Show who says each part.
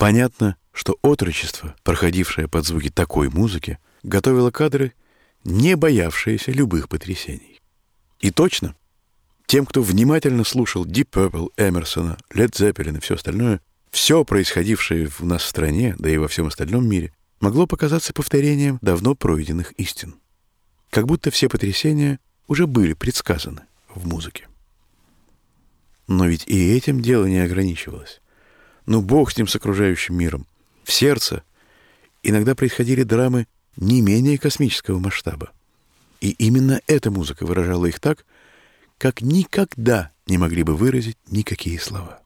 Speaker 1: Понятно, что отрочество, проходившее под звуки такой музыки, готовило кадры, не боявшиеся любых потрясений. И точно, тем, кто внимательно слушал Deep Purple, Эмерсона, Led Zeppelin и все остальное, все происходившее в нас в стране, да и во всем остальном мире, могло показаться повторением давно пройденных истин. Как будто все потрясения уже были предсказаны в музыке. Но ведь и этим дело не ограничивалось. Ну, бог с ним, с окружающим миром. В сердце иногда происходили драмы не менее космического масштаба. И именно эта музыка выражала их так, как никогда не могли бы выразить никакие слова.